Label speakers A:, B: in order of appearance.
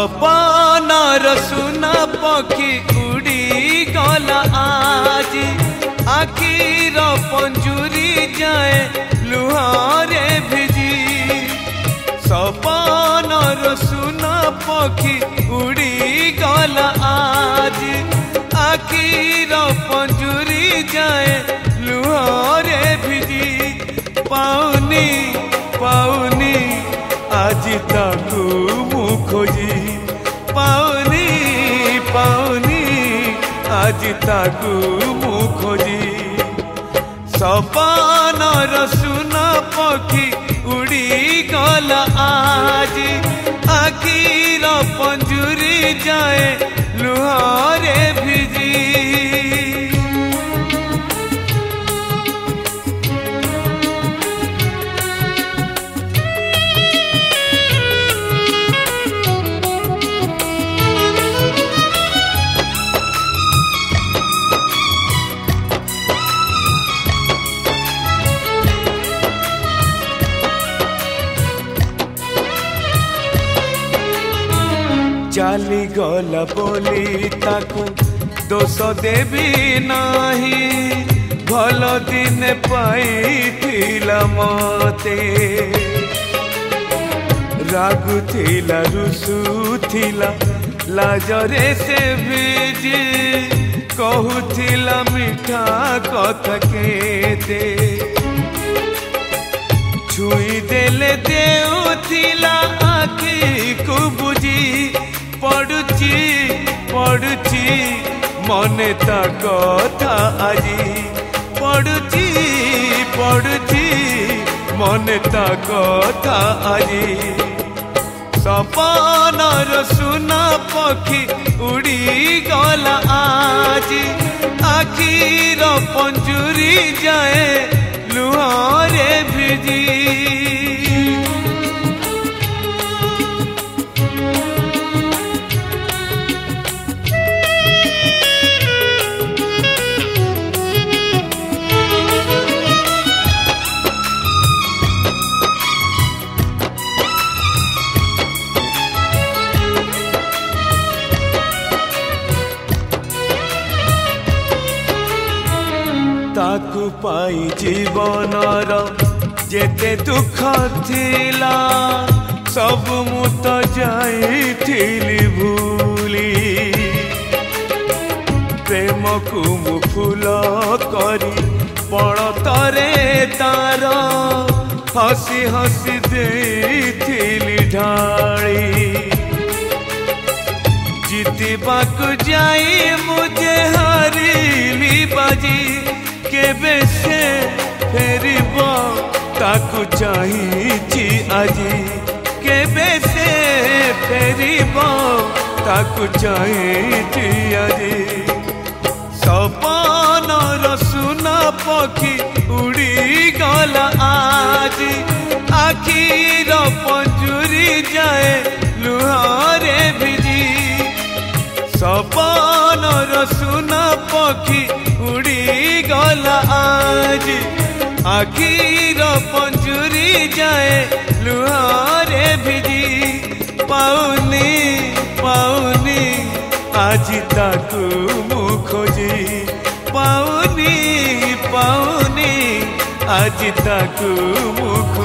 A: सपनार सुना पक्षी उड़ी गला आज आखिर पंजुरी जाए लुहारे भिजी सपनार सुना पक्षी उड़ी गला आज आखिर पंजुरी जाए लुहारे भिजी पाउनी पाउनी आज ताकू मु खोजी पाउनी पाउनी आज ताकू मु खोजी सपनार सुना पक्षी उड़ी गला आज आखिर पंजुरी जाए लुहारे भिजी चाली गला बोली ताकू दोष देवी नाही भल दिन पाई मते रागुथिला रुसुथिला लाजरे से बीजी कहूथिला मीठा कथा केते छुई देले देउथिला आखि को बुझी पड़ुची पड़ुची मने ता कथा आजी पड़ुची पड़ुची मने ता कथा आजी सपनार सुना पक्षी उड़ी गला आज आखिर पंजुरी जाए लुहारे भिजी ताकू पाई जीवनर जेते दुख थिला सब मु तो जाइथिली भूली प्रेम को मु फूल करी पड़तरे तार हसी हसी देथिली ढाली जीतबाकू जाई मुझे हारिली बाजी केबे से फेरिब ताकू चाहिए आजी केबे से फेरिब ताकू चाहिए आजी सपनार सुना पक्षी उड़ी गला आज आखिर पंजुरी जाए लुहारे भिजी सपनार सुना पक्षी उड़ी गला आज आखिर पंजुरी जाए लुहारे भिजी पाउनी पाउनी आज ताकू मु खोजी पाउनी पाउनी आज ताकू मु